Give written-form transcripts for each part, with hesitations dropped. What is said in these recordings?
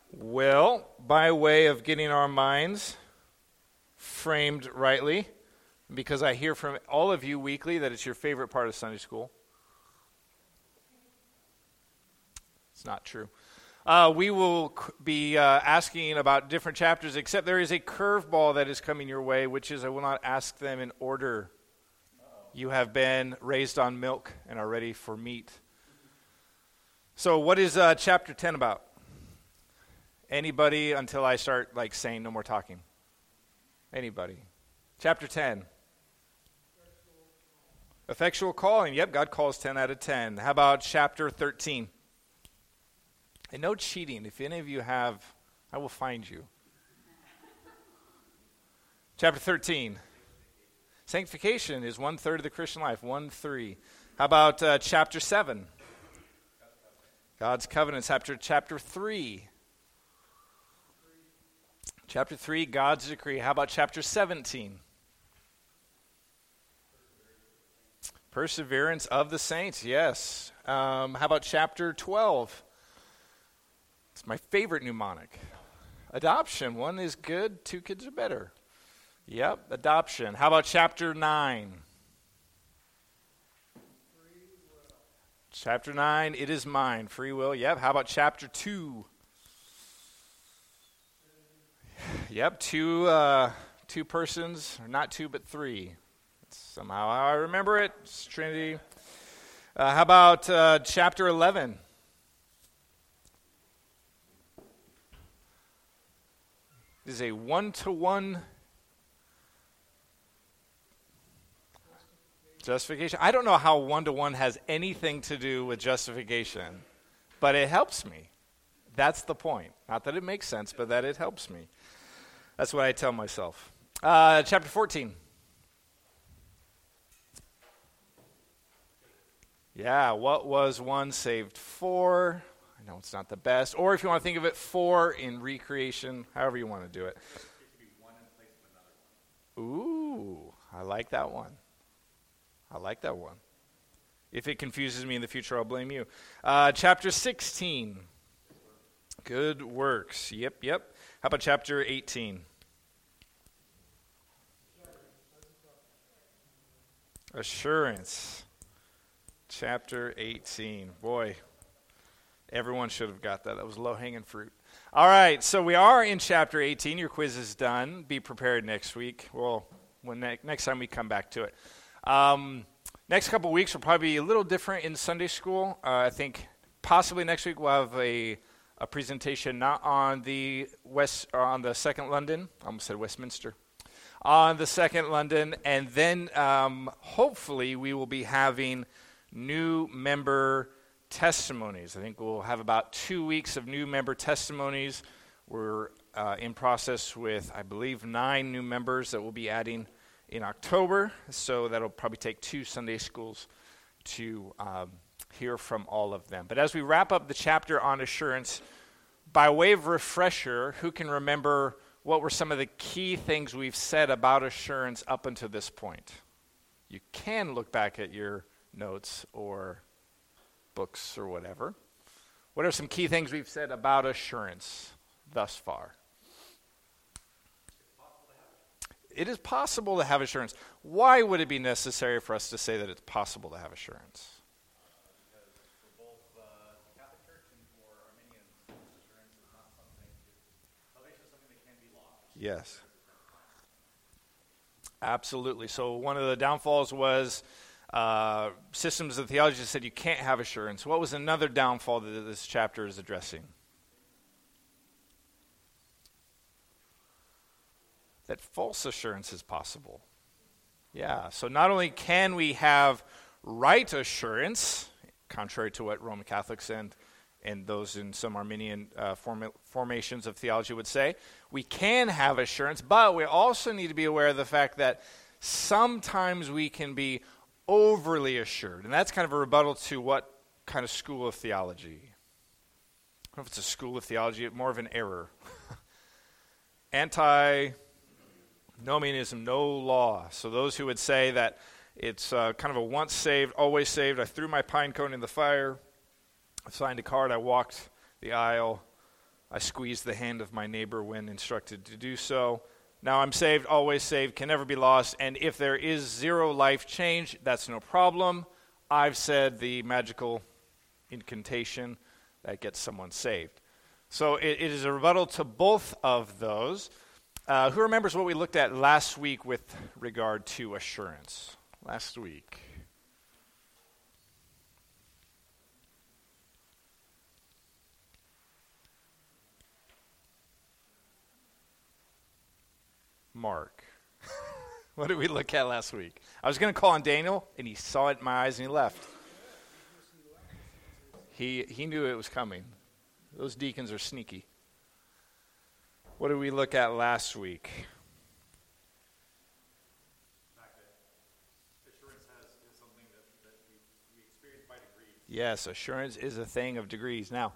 Well, by way of getting our minds framed rightly, because I hear from all of you weekly that it's your favorite part of Sunday school. It's not true. We will be asking about different chapters, except there is a curveball that is coming your way, which is I will not ask them in order. You have been raised on milk and are ready for meat. So what is chapter 10 about? Anybody until I start saying no more talking? Anybody? Chapter 10. Effectual calling. Yep, God calls 10 out of 10. How about chapter 13? And no cheating. If any of you have, I will find you. Chapter 13. Sanctification is 1/3 of the Christian life. 1-3. How about chapter 7? God's covenants. Chapter 3. Chapter 3, God's decree. How about chapter 17? Perseverance of the saints, yes. How about chapter 12? It's my favorite mnemonic. Adoption. 1 is good, 2 kids are better. Yep, adoption. How about chapter 9? Chapter 9, it is mine. Free will, yep. How about chapter 2? Yep, two persons, or not 2 but 3. That's somehow how I remember it. It's Trinity. How about chapter 11? This is a 1-to-1 justification. I don't know how 1-to-1 has anything to do with justification, but it helps me. That's the point. Not that it makes sense, but that it helps me. That's what I tell myself. Chapter 14. Yeah, what was one saved for? I know it's not the best. Or if you want to think of it, for in recreation, however you want to do it. It could be one in place of another one. Ooh, I like that one. I like that one. If it confuses me in the future, I'll blame you. Chapter 16. Good works. Yep. How about chapter 18? Assurance. Chapter 18. Boy, everyone should have got that. That was low-hanging fruit. All right, so we are in chapter 18. Your quiz is done. Be prepared next week. Well, next time we come back to it. Next couple weeks will probably be a little different in Sunday school. I think possibly next week we'll have a presentation not on the Second London. I almost said Westminster. On the Second London, and then hopefully we will be having new member testimonies. I think we'll have about 2 weeks of new member testimonies. We're in process with, I believe, 9 new members that we'll be adding in October, so that'll probably take 2 Sunday schools to hear from all of them. But as we wrap up the chapter on assurance, by way of refresher, who can remember what were some of the key things we've said about assurance up until this point? You can look back at your notes or books or whatever. What are some key things we've said about assurance thus far? It is possible to have assurance. Why would it be necessary for us to say that it's possible to have assurance? Because for both the Catholic Church and for Arminians, assurance is not something, salvation is something that can be lost. Yes. Absolutely. So one of the downfalls was systems of theology that said you can't have assurance. What was another downfall that this chapter is addressing? That false assurance is possible. Yeah, so not only can we have right assurance, contrary to what Roman Catholics and those in some Arminian formations of theology would say, we can have assurance, but we also need to be aware of the fact that sometimes we can be overly assured. And that's kind of a rebuttal to what kind of school of theology? I don't know if it's a school of theology, more of an error. Antinomianism, no law. So those who would say that it's kind of a once saved, always saved. I threw my pine cone in the fire, I signed a card, I walked the aisle, I squeeze the hand of my neighbor when instructed to do so. Now I'm saved, always saved, can never be lost. And if there is zero life change, that's no problem. I've said the magical incantation that gets someone saved. So it is a rebuttal to both of those. Who remembers what we looked at last week with regard to assurance? Last week. Mark. What did we look at last week? I was going to call on Daniel, and he saw it in my eyes, and he left. He knew it was coming. Those deacons are sneaky. What did we look at last week? Assurance is something that we experience by degrees. Yes, assurance is a thing of degrees. Now,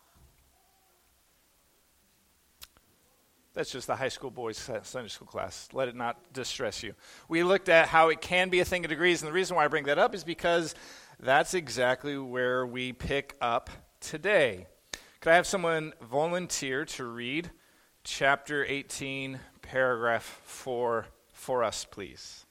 that's just the high school boys' Sunday school class. Let it not distress you. We looked at how it can be a thing of degrees, and the reason why I bring that up is because that's exactly where we pick up today. Could I have someone volunteer to read chapter 18, paragraph 4 for us, please?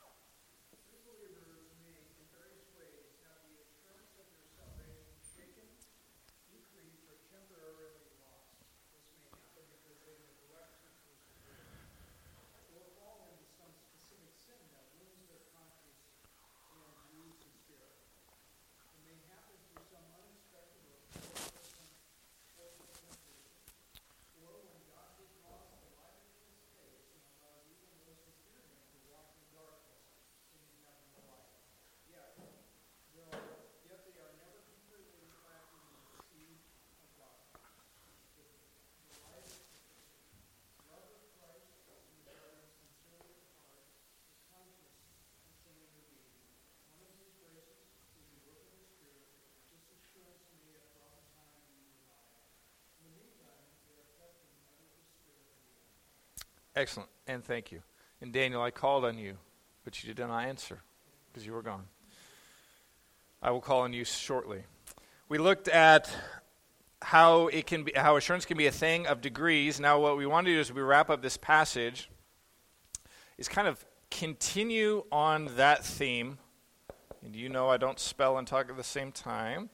Excellent, and thank you. And Daniel, I called on you, but you did not answer because you were gone. I will call on you shortly. We looked at how assurance can be a thing of degrees. Now what we want to do as we wrap up this passage is kind of continue on that theme. And you know I don't spell and talk at the same time.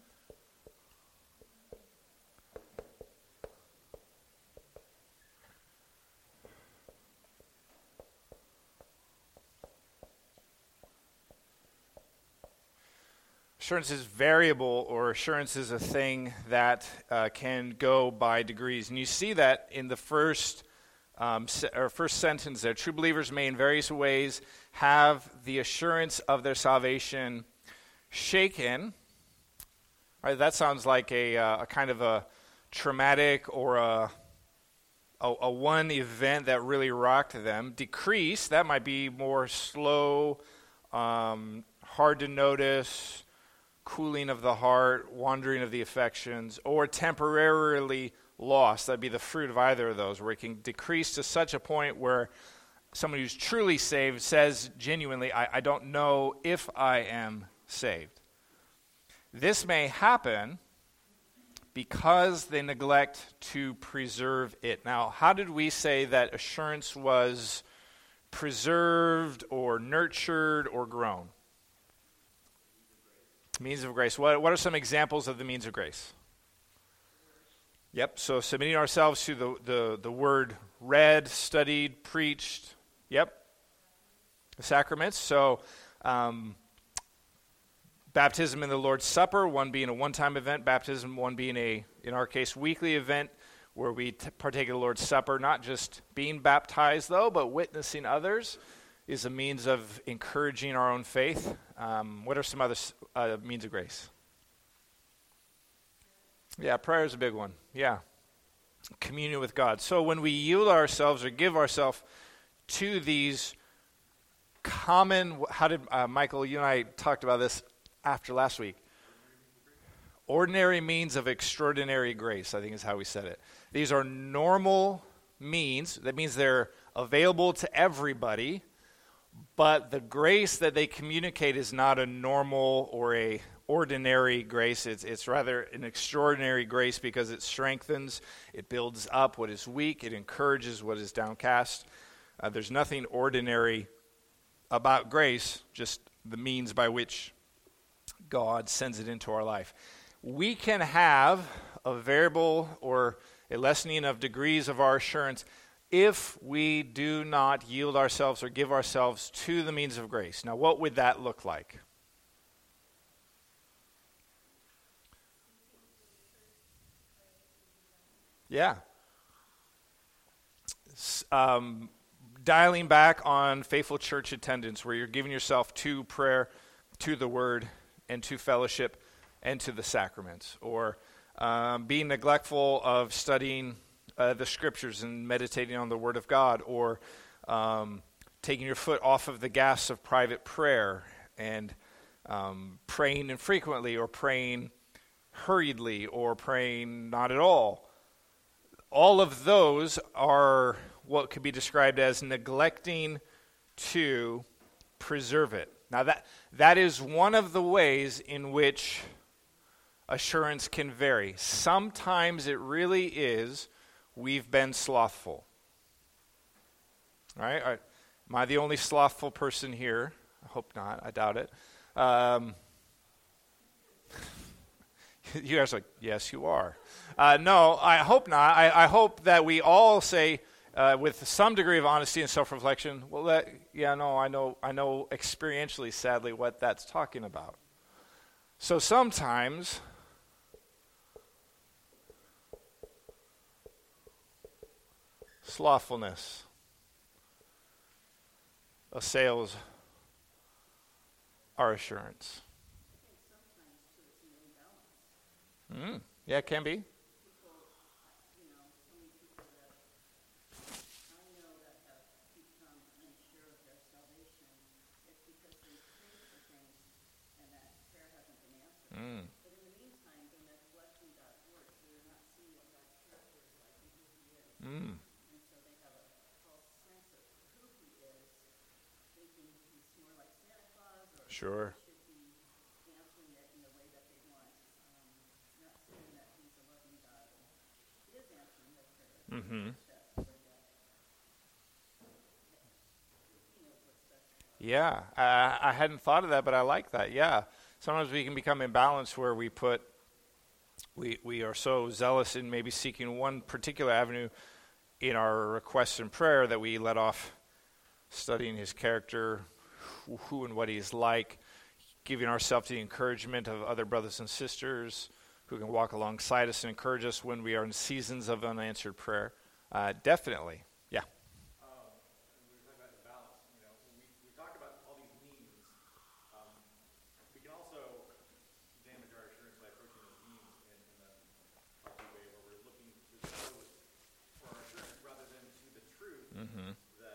Assurance is variable, or assurance is a thing that can go by degrees. And you see that in the first sentence there. True believers may in various ways have the assurance of their salvation shaken. Right, that sounds like a kind of a traumatic or a one event that really rocked them. Decrease, that might be more slow, hard to notice, cooling of the heart, wandering of the affections, or temporarily lost. That'd be the fruit of either of those, where it can decrease to such a point where someone who's truly saved says genuinely, I don't know if I am saved. This may happen because they neglect to preserve it. Now, how did we say that assurance was preserved or nurtured or grown? Means of grace. What are some examples of the means of grace? Yep, so submitting ourselves to the word read, studied, preached. Yep. The sacraments. So baptism in the Lord's Supper, one being a one-time event, baptism, one being in our case, weekly event where we partake of the Lord's Supper, not just being baptized though, but witnessing others is a means of encouraging our own faith. What are some other means of grace? Yeah, prayer is a big one. Yeah. Communion with God. So when we yield ourselves or give ourselves to these common, how did Michael, you and I talked about this after last week. Ordinary means of extraordinary grace, I think is how we said it. These are normal means. That means they're available to everybody. But the grace that they communicate is not a normal or a ordinary grace. It's rather an extraordinary grace because it strengthens, it builds up what is weak, it encourages what is downcast. There's nothing ordinary about grace, just the means by which God sends it into our life. We can have a variable or a lessening of degrees of our assurance if we do not yield ourselves or give ourselves to the means of grace. Now, what would that look like? Yeah. Dialing back on faithful church attendance, where you're giving yourself to prayer, to the word, and to fellowship, and to the sacraments. Or being neglectful of studying the scriptures and meditating on the word of God. Or taking your foot off of the gas of private prayer and praying infrequently, or praying hurriedly, or praying not at all. All of those are what could be described as neglecting to preserve it. Now that is one of the ways in which assurance can vary. Sometimes it really is we've been slothful. All right? Am I the only slothful person here? I hope not. I doubt it. You guys are like, yes, you are. No, I hope not. I hope that we all say, with some degree of honesty and self-reflection, well, I know experientially, sadly, what that's talking about. So sometimes slothfulness assails our assurance. Yeah, it can be. Sure. Mm-hmm. Yeah, I hadn't thought of that, but I like that. Yeah, sometimes we can become imbalanced where we are so zealous in maybe seeking one particular avenue in our requests and prayer that we let off studying his character, who and what he's like, giving ourselves the encouragement of other brothers and sisters who can walk alongside us and encourage us when we are in seasons of unanswered prayer. Definitely, yeah. We were talking about the balance. We talk about all these means. We can also damage our assurance by approaching those means in a healthy way, where we're looking to those for our assurance rather than to the truth. Mm-hmm.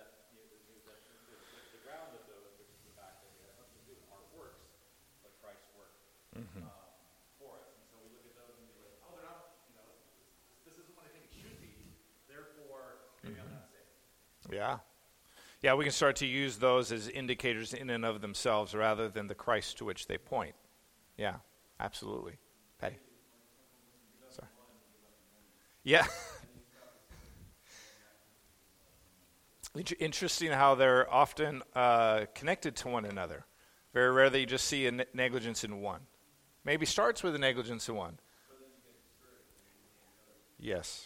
The ground of those, which is the fact that we have nothing to do with our works, but Christ's work for us. And so we look at those and be like, oh, they're not, this isn't what I think it should be. Therefore, maybe I'm not safe. Yeah. Yeah, we can start to use those as indicators in and of themselves rather than the Christ to which they point. Yeah, absolutely. Patty? Sorry. Yeah. Interesting how they're often connected to one another. Very rare that you just see a negligence in one. Maybe starts with a negligence in one. Yes.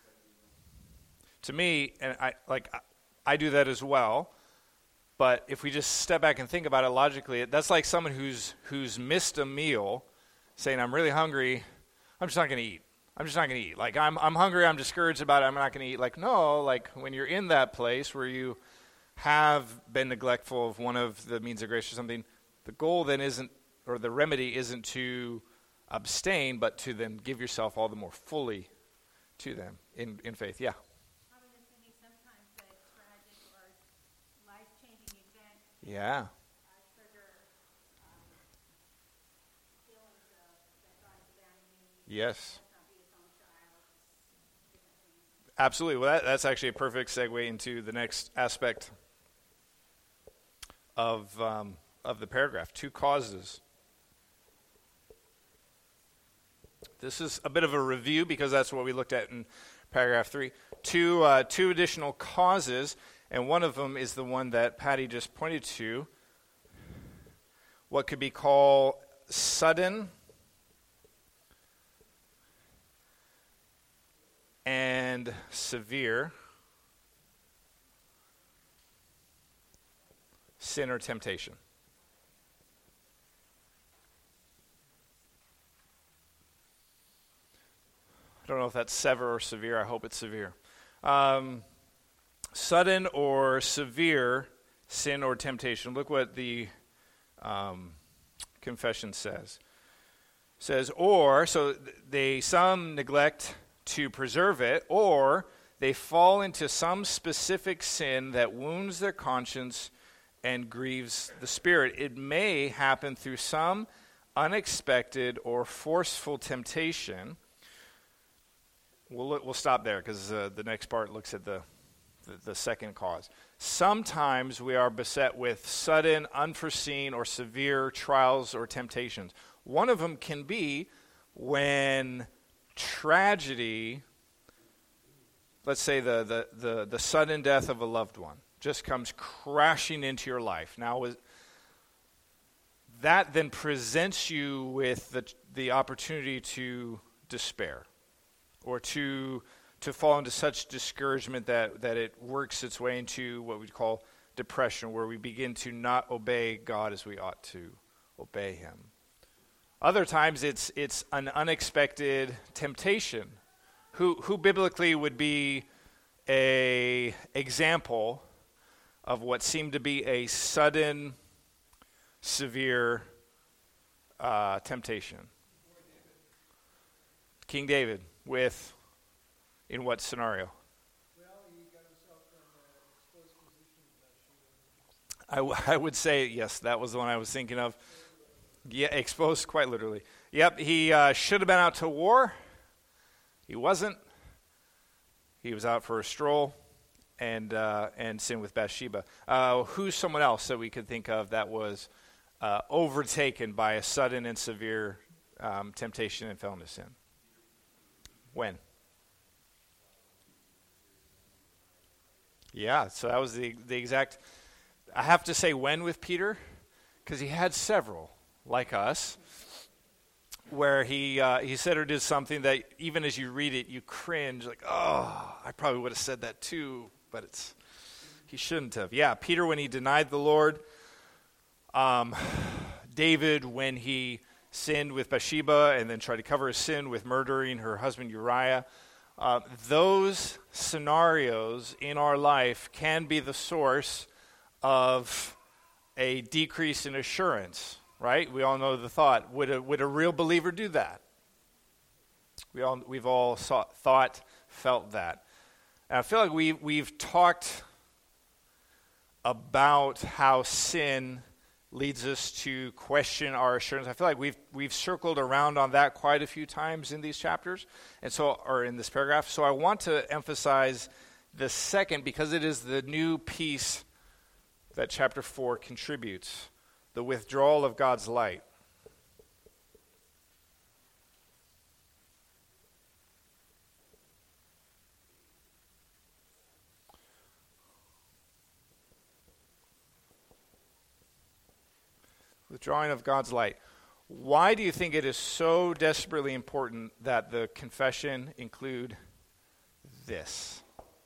To me, and I do that as well. But if we just step back and think about it logically, that's like someone who's missed a meal, saying, "I'm really hungry. I'm just not going to eat. I'm just not going to eat. Like I'm hungry. I'm discouraged about it. I'm not going to eat." Like no. Like when you're in that place where you have been neglectful of one of the means of grace or something, the goal then isn't, or the remedy isn't to abstain, but to then give yourself all the more fully to them in faith. Yeah. I was just thinking sometimes that tragic or life-changing event Yeah. trigger feelings of that God is abandoning me. Yes. Not be his own child. Different things. Absolutely. Well, that's actually a perfect segue into the next aspect of the paragraph. Two causes This is a bit of a review because that's what we looked at in paragraph 3. Two additional causes, and one of them is the one that Patty just pointed to, what could be called sudden and severe sin or temptation. I don't know if that's sever or severe. I hope it's severe. Sudden or severe sin or temptation. Look what the confession says. It says, or, so some neglect to preserve it, or they fall into some specific sin that wounds their conscience and grieves the spirit. It may happen through some unexpected or forceful temptation. We'll stop there because the next part looks at the second cause. Sometimes we are beset with sudden, unforeseen, or severe trials or temptations. One of them can be when tragedy, let's say the sudden death of a loved one, just comes crashing into your life. Now, that then presents you with the opportunity to despair or to fall into such discouragement that it works its way into what we call depression, where we begin to not obey God as we ought to obey him. Other times it's an unexpected temptation. Who biblically would be a example of what seemed to be a sudden, severe temptation? King David. In what scenario? Well, he got himself in an exposed position with Bathsheba. I would say, yes, that was the one I was thinking of. Yeah, exposed, quite literally. Yep, he should have been out to war. He wasn't. He was out for a stroll and sinned with Bathsheba. Who's someone else that we could think of that was overtaken by a sudden and severe temptation and fell into sin? When? Yeah, so that was the exact, I have to say when with Peter, because he had several, like us, where he said or did something that even as you read it, you cringe, like, oh, I probably would have said that too, but he shouldn't have. Yeah, Peter when he denied the Lord, David when he sinned with Bathsheba and then tried to cover his sin with murdering her husband Uriah. Those scenarios in our life can be the source of a decrease in assurance, right? We all know the thought, would a real believer do that? We've all felt that. And I feel like we've talked about how sin leads us to question our assurance. I feel like we've circled around on that quite a few times in these chapters, or in this paragraph. So I want to emphasize the second because it is the new piece that chapter 4 contributes, the withdrawal of God's light. Withdrawing of God's light. Why do you think it is so desperately important that the confession include this?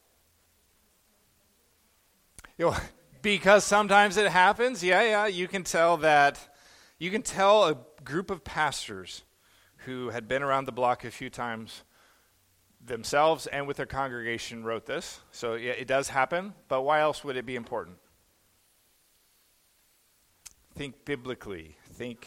Because sometimes it happens. Yeah, you can tell a group of pastors who had been around the block a few times themselves and with their congregation wrote this. So yeah, it does happen, but why else would it be important? Think biblically.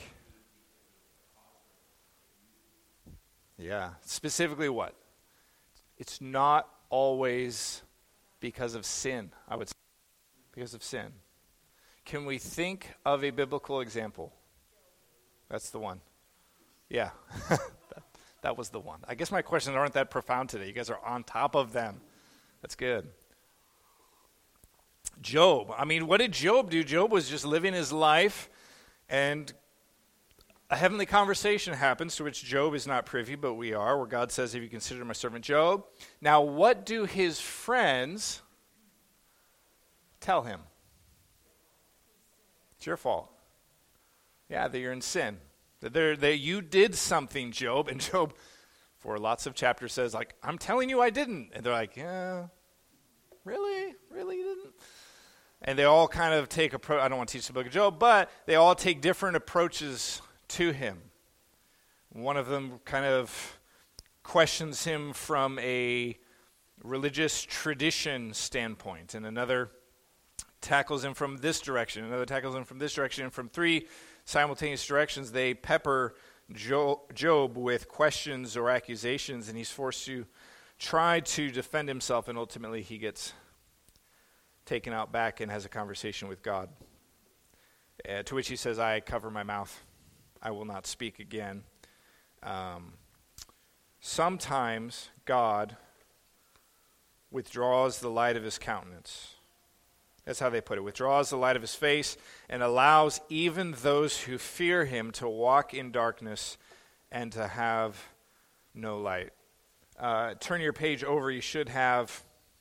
Yeah. Specifically what? It's not always because of sin, I would say. Because of sin. Can we think of a biblical example? That's the one. Yeah. that was the one. I guess my questions aren't that profound today. You guys are on top of them. That's good. Job. I mean, what did Job do? Job was just living his life, and a heavenly conversation happens to which Job is not privy, but we are, where God says, "Have you considered my servant Job?" Now, what do his friends tell him? It's your fault. Yeah, that you're in sin. That you did something, Job. And Job, for lots of chapters, says, like, "I'm telling you I didn't." And they're like, "Yeah, really? Really you didn't?" And they all kind of take I don't want to teach the book of Job, but they all take different approaches to him. One of them kind of questions him from a religious tradition standpoint, and another tackles him from this direction, another tackles him from this direction, and from three simultaneous directions they pepper Job with questions or accusations, and he's forced to try to defend himself, and ultimately he gets taken out back and has a conversation with God, to which he says, "I cover my mouth. I will not speak again." Sometimes God withdraws the light of his countenance. That's how they put it. Withdraws the light of his face and allows even those who fear him to walk in darkness and to have no light. Turn your page over. You should have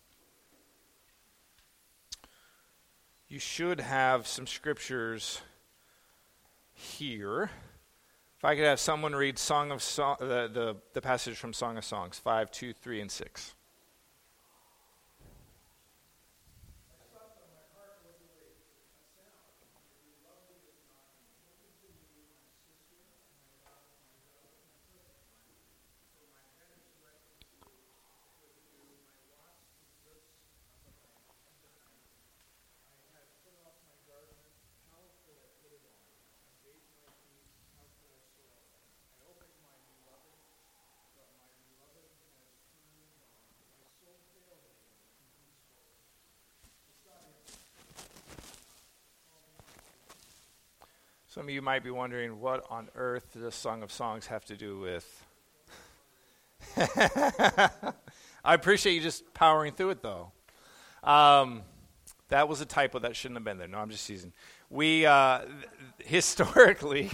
some scriptures here. If I could have someone read the passage from Song of Songs, 5, 2, 3, and 6. Some of you might be wondering, what on earth does Song of Songs have to do with? I appreciate you just powering through it, though. That was a typo. That shouldn't have been there. No, I'm just teasing. We, historically,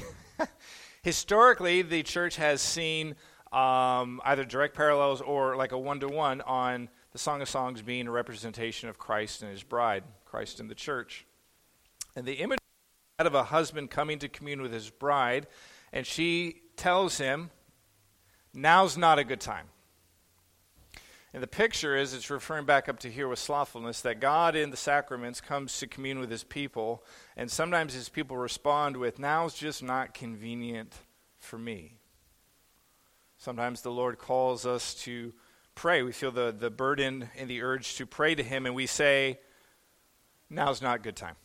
the church has seen either direct parallels or like a one-to-one on the Song of Songs being a representation of Christ and his bride, Christ and the church. And the image of a husband coming to commune with his bride, and she tells him, "Now's not a good time." And the picture is, it's referring back up to here with slothfulness, that God in the sacraments comes to commune with his people, and sometimes his people respond with, "Now's just not convenient for me." Sometimes the Lord calls us to pray. We feel the burden and the urge to pray to him, and we say, "Now's not a good time."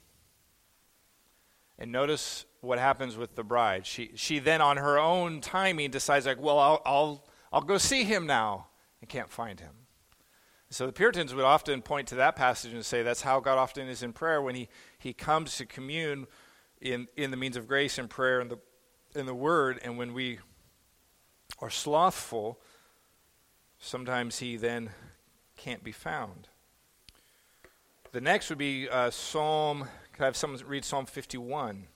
And notice what happens with the bride. She then, on her own timing, decides, like, "Well, I'll go see him now," and can't find him. So the Puritans would often point to that passage and say that's how God often is in prayer, when he comes to commune in the means of grace and prayer and in the Word. And when we are slothful, sometimes he then can't be found. The next would be Psalm. Could I have someone read Psalm 51?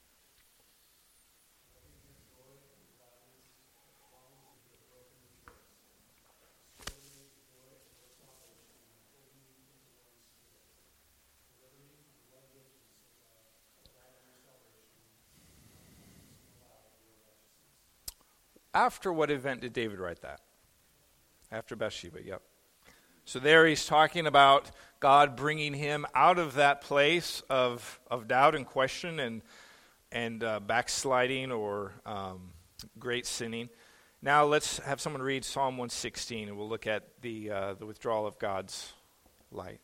After what event did David write that? After Bathsheba, yep. So there he's talking about God bringing him out of that place of doubt and question and backsliding or great sinning. Now let's have someone read Psalm 116, and we'll look at the withdrawal of God's light.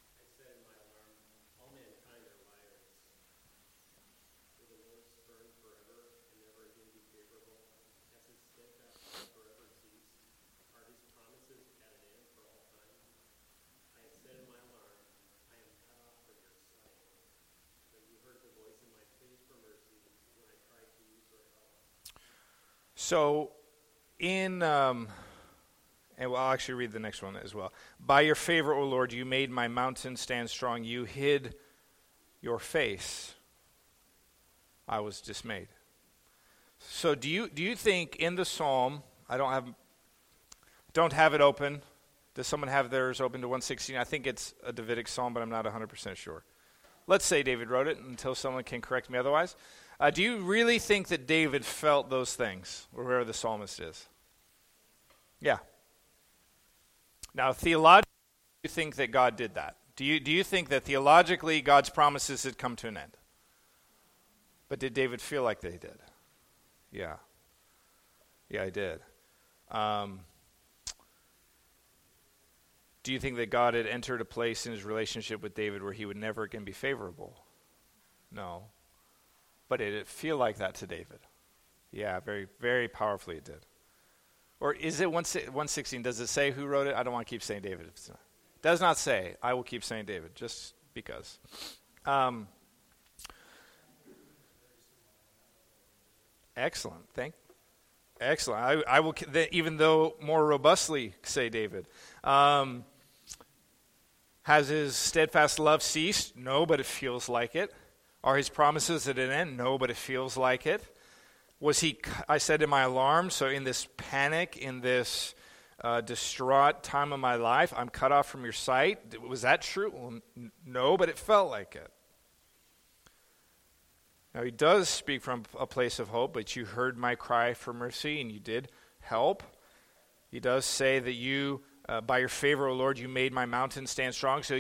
So, and I'll actually read the next one as well. "By your favor, O Lord, you made my mountain stand strong. You hid your face. I was dismayed." So do you think in the psalm, I don't have it open. Does someone have theirs open to 116? I think it's a Davidic psalm, but I'm not 100% sure. Let's say David wrote it until someone can correct me otherwise. Do you really think that David felt those things, or wherever the psalmist is? Yeah. Now, theologically, do you think that God did that? Do you think that theologically God's promises had come to an end? But did David feel like they did? Yeah. Yeah, I did. Do you think that God had entered a place in his relationship with David where he would never again be favorable? No. But did it feel like that to David? Yeah, very, very powerfully it did. Or is it 116? Does it say who wrote it? I don't want to keep saying David. It does not say. I will keep saying David, just because. Excellent. Excellent. I will, even though more robustly, say David. Has his steadfast love ceased? No, but it feels like it. Are his promises at an end? No, but it feels like it. Was he, I said in my alarm, so in this panic, in this distraught time of my life, I'm cut off from your sight. Was that true? Well, no, but it felt like it. Now, he does speak from a place of hope, but you heard my cry for mercy, and you did help. He does say that you, by your favor, O Lord, you made my mountain stand strong. So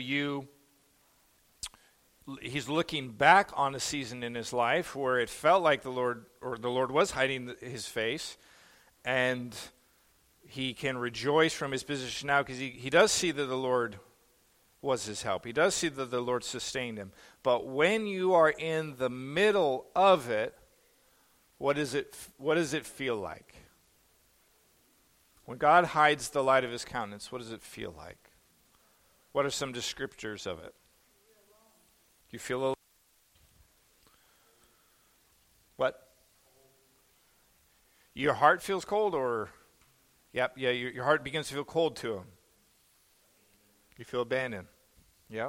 he's looking back on a season in his life where it felt like the Lord was hiding his face, and he can rejoice from his position now because he does see that the Lord was his help. He does see that the Lord sustained him. But when you are in the middle of it, what does it feel like? When God hides the light of his countenance, what does it feel like? What are some descriptors of it? You feel alone? What? Your heart feels cold, or your heart begins to feel cold to him. You feel abandoned. Yep.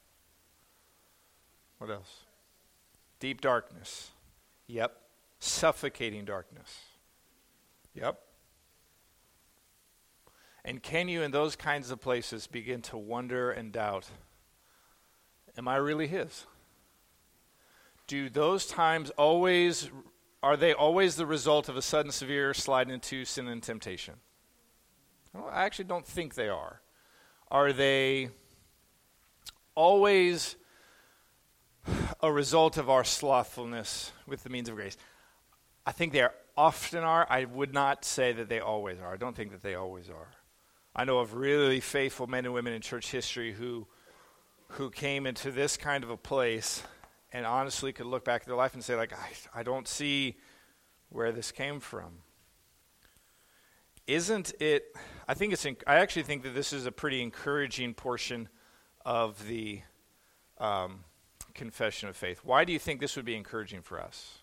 What else? Deep darkness. Yep. Suffocating darkness. Yep. And can you, in those kinds of places, begin to wonder and doubt, am I really his? Do those times are they always the result of a sudden severe slide into sin and temptation? Well, I actually don't think they are. Are they always a result of our slothfulness with the means of grace? I think they often are. I would not say that they always are. I don't think that they always are. I know of really faithful men and women in church history who came into this kind of a place and honestly could look back at their life and say, like, I don't see where this came from. Isn't it, I actually think that this is a pretty encouraging portion of the confession of faith. Why do you think this would be encouraging for us?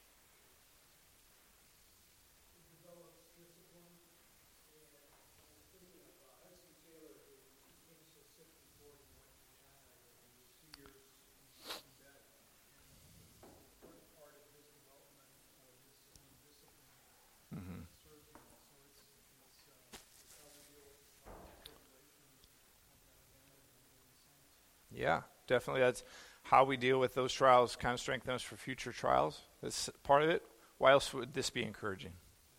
Yeah, definitely. That's how we deal with those trials, kind of strengthen us for future trials. That's part of it. Why else would this be encouraging?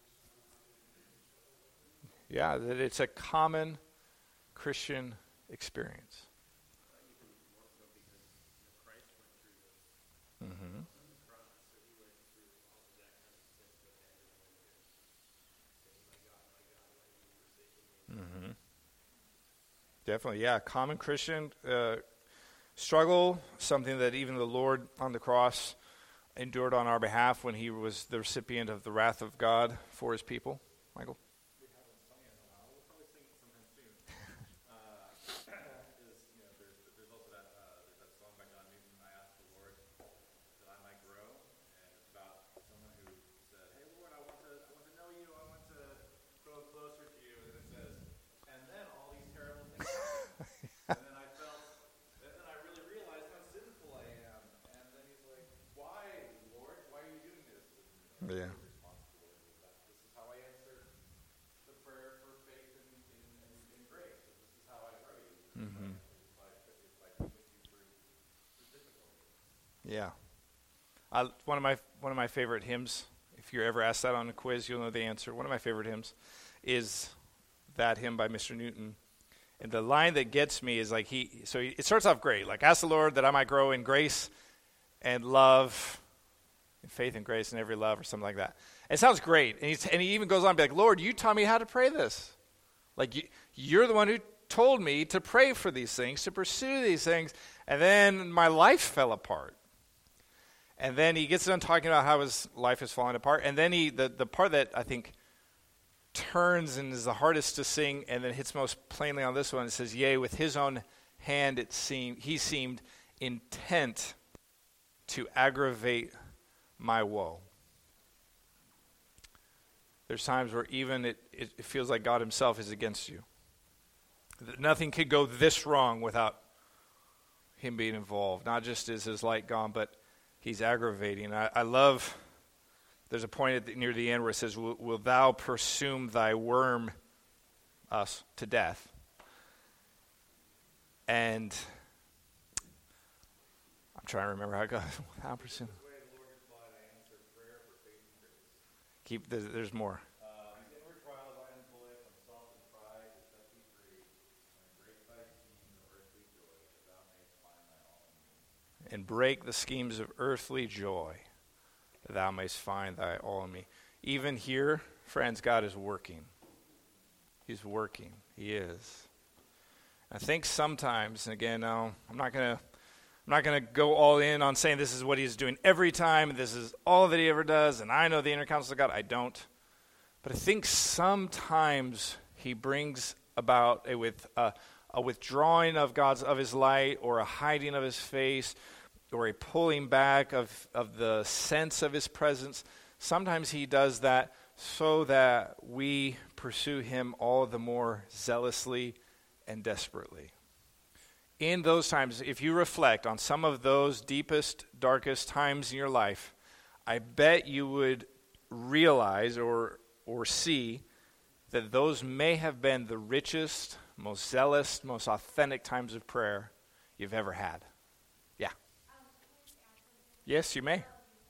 Yeah, that it's a common Christian experience. Mm-hmm. Mm-hmm. Definitely, yeah. Common Christian struggle, something that even the Lord on the cross endured on our behalf when he was the recipient of the wrath of God for his people. Michael? We haven't sung it in a while. We'll probably sing it sometime soon. There's also that song by John Newton, I Ask the Lord that I might grow. And it's about someone who said, hey, Lord, I want to know you. I want to grow closer to you. And it says, and then all these terrible things happen. And then I really realized how sinful I am. And then he's like, why, Lord? Why are you doing this? And Yeah. Mm-hmm. It's by taking you through difficulty. Yeah. One of my favorite hymns, if you're ever asked that on a quiz, you'll know the answer. One of my favorite hymns is that hymn by Mr. Newton. And the line that gets me is like it starts off great. Like, ask the Lord that I might grow in grace and love, in faith and grace and every love, or something like that. It sounds great. And he even goes on to be like, Lord, you taught me how to pray this. Like, you're the one who told me to pray for these things, to pursue these things. And then my life fell apart. And then he gets done talking about how his life has fallen apart. And then the part that I think turns and is the hardest to sing and then hits most plainly on this one, it says, yea, with his own hand he seemed intent to aggravate my woe. There's times where even it feels like God himself is against you. That nothing could go this wrong without him being involved. Not just is his light gone, but he's aggravating. I love, there's a point near the end where it says, will thou pursue thy worm, us, to death? And I'm trying to remember how it goes. Thou pursue. There's more. These inward trials I employ from self and pride to set thee free, and break thy schemes of earthly joy, that thou mayest find thy all in me. And break the schemes of earthly joy, that thou mayst find thy all in me. Even here, friends, God is working. He's working. He is. I think sometimes, and again, no, I'm not going to go all in on saying this is what he's doing every time, this is all that he ever does, and I know the inner counsel of God. I don't. But I think sometimes he brings about a withdrawing of his light, or a hiding of his face, or a pulling back of the sense of his presence. Sometimes he does that so that we pursue him all the more zealously and desperately. In those times, if you reflect on some of those deepest, darkest times in your life, I bet you would realize or see that those may have been the richest, most zealous, most authentic times of prayer you've ever had. Yeah. Yes, you may.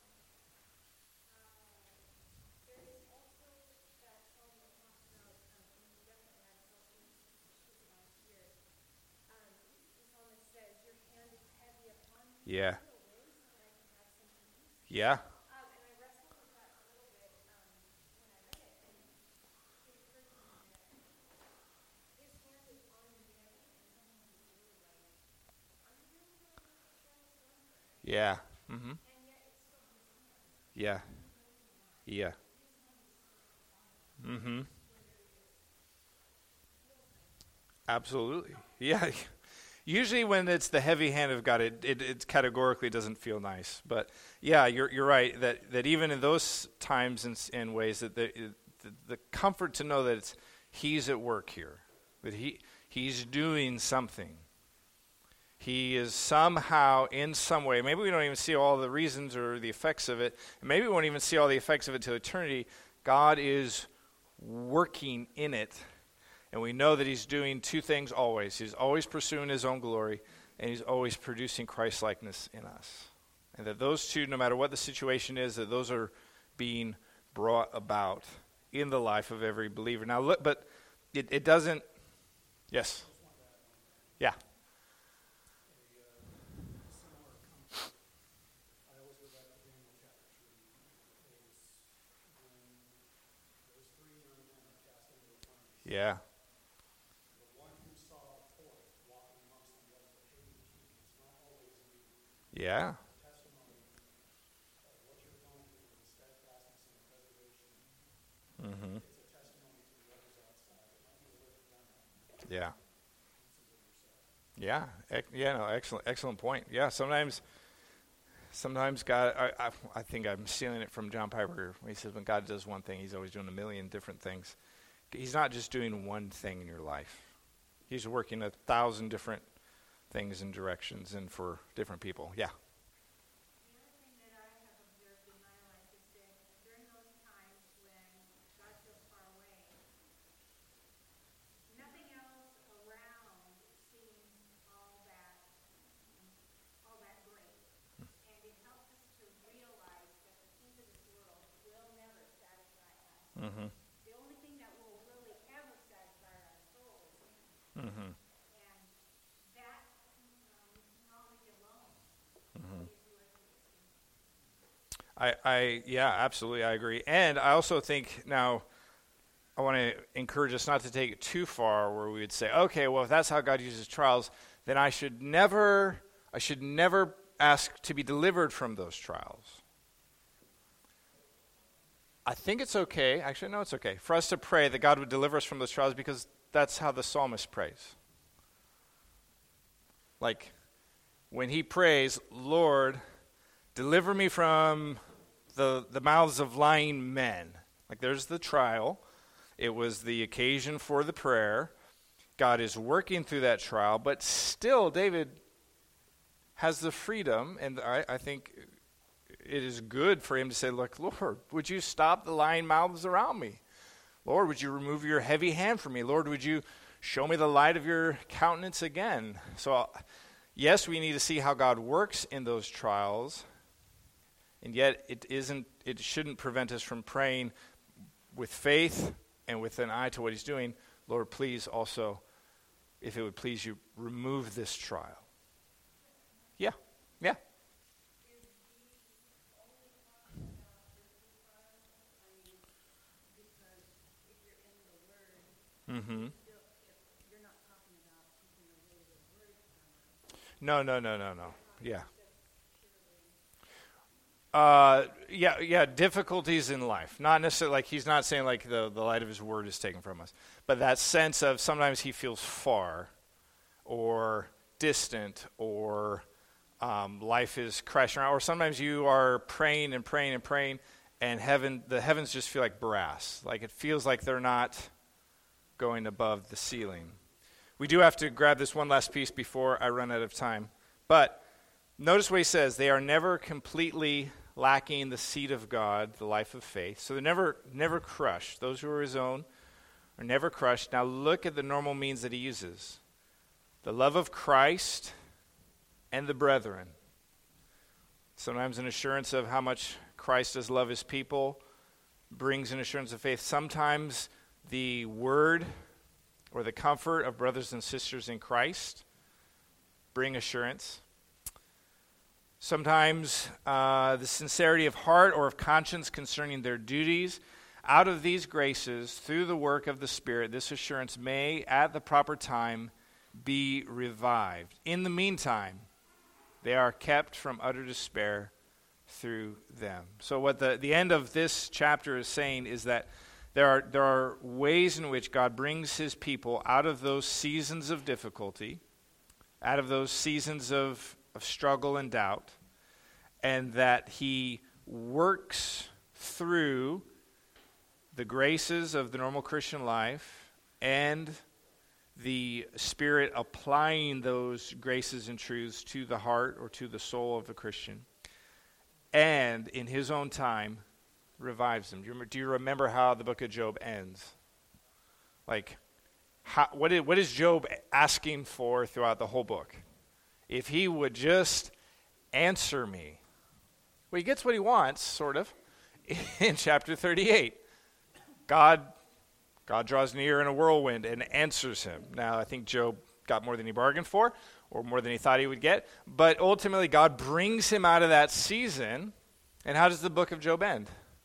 Yeah. Yeah. Yeah. Mm-hmm. Yeah. Yeah. Mm-hmm. Absolutely. Yeah. Usually when it's the heavy hand of God, it categorically doesn't feel nice. But yeah, you're right, that even in those times and ways, that the comfort to know that it's he's at work here, that he's doing something. He is somehow, in some way, maybe we don't even see all the reasons or the effects of it, and maybe we won't even see all the effects of it till eternity. God is working in it. And we know that he's doing two things always. He's always pursuing his own glory, and he's always producing Christ-likeness in us. And that those two, no matter what the situation is, that those are being brought about in the life of every believer. Now, look, but it doesn't, yes. Yeah. Yeah. Yeah. Mm-hmm. Yeah. Yeah. No, excellent point. Yeah, sometimes God, I think I'm stealing it from John Piper. He says when God does one thing, he's always doing a million different things. He's not just doing one thing in your life. He's working 1,000 different things and directions and for different people. Yeah. The other thing that I have observed in my life is that during those times when God feels far away, nothing else around seems Mm-hmm. And that we cannot leave alone. Yeah, absolutely, I agree. And I also think now I want to encourage us not to take it too far where we would say, okay, well, if that's how God uses trials, then I should never ask to be delivered from those trials. I think it's okay, actually, no, it's okay, for us to pray that God would deliver us from those trials because that's how the psalmist prays. Like, when he prays, Lord, deliver me from the mouths of lying men. Like, there's the trial. It was the occasion for the prayer. God is working through that trial, but still David has the freedom, and I think it is good for him to say, look, Lord, would you stop the lying mouths around me? Lord, would you remove your heavy hand from me? Lord, would you show me the light of your countenance again? So, yes, we need to see how God works in those trials, and yet it shouldn't prevent us from praying with faith and with an eye to what he's doing. Lord, please also, if it would please you, remove this trial. Yeah. Mm-hmm. No. Yeah, difficulties in life. Not necessarily, like, he's not saying like the light of his word is taken from us, but that sense of sometimes he feels far or distant, or life is crashing around, or sometimes you are praying, and the heavens just feel like brass. Like, it feels like they're not going above the ceiling. We do have to grab this one last piece before I run out of time. But notice what he says. They are never completely lacking the seed of God, the life of faith. So they're never crushed. Those who are his own are never crushed. Now look at the normal means that he uses. The love of Christ and the brethren. Sometimes an assurance of how much Christ does love his people brings an assurance of faith. Sometimes the word or the comfort of brothers and sisters in Christ bring assurance. Sometimes the sincerity of heart or of conscience concerning their duties. Out of these graces, through the work of the Spirit, this assurance may, at the proper time, be revived. In the meantime, they are kept from utter despair through them. So what the end of this chapter is saying is that there are ways in which God brings his people out of those seasons of difficulty, out of those seasons of struggle and doubt, and that he works through the graces of the normal Christian life and the Spirit applying those graces and truths to the heart or to the soul of the Christian, and in his own time revives them. Do you remember how the book of Job ends? Like, what is Job asking for throughout the whole book? If he would just answer me. Well, he gets what he wants, sort of, in chapter 38. God draws near in a whirlwind and answers him. Now, I think Job got more than he bargained for, or more than he thought he would get, but ultimately God brings him out of that season. And how does the book of Job end?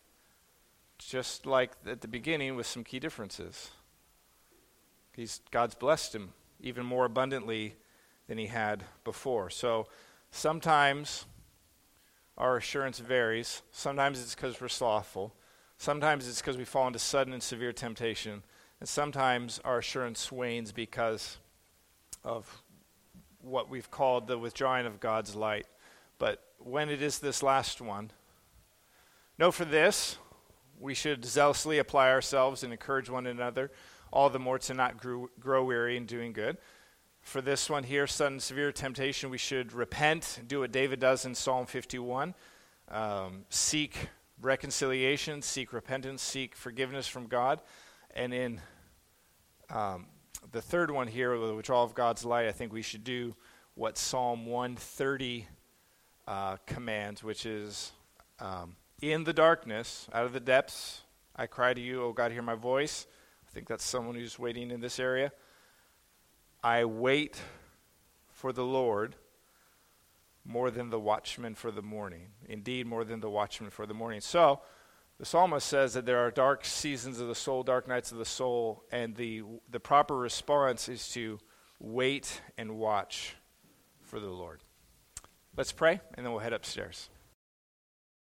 Just like at the beginning, with some key differences. God's blessed him even more abundantly than he had before. So sometimes our assurance varies. Sometimes it's because we're slothful. Sometimes it's because we fall into sudden and severe temptation. And sometimes our assurance wanes because of what we've called the withdrawing of God's light. But when it is this last one, know for this, we should zealously apply ourselves and encourage one another, all the more to not grow weary in doing good. For this one here, sudden severe temptation, we should repent, do what David does in Psalm 51, seek reconciliation, seek repentance, seek forgiveness from God. And in the third one here, the withdrawal of God's light, I think we should do what Psalm 130 commands, which is, in the darkness, out of the depths, I cry to you, O God, hear my voice. I think that's someone who's waiting in this area. I wait for the Lord more than the watchman for the morning. Indeed, more than the watchman for the morning. So, the psalmist says that there are dark seasons of the soul, dark nights of the soul, and the proper response is to wait and watch for the Lord. Let's pray, and then we'll head upstairs.